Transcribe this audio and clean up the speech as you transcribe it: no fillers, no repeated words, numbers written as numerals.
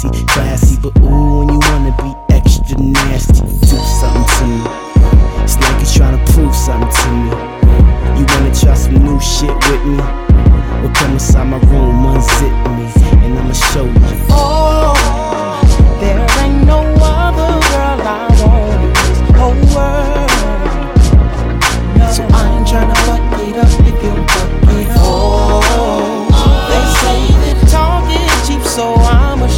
sassy, classy, but ooh, when you wanna be extra nasty, do something to me. It's like you're trying to prove something to me. You wanna try some new shit with me?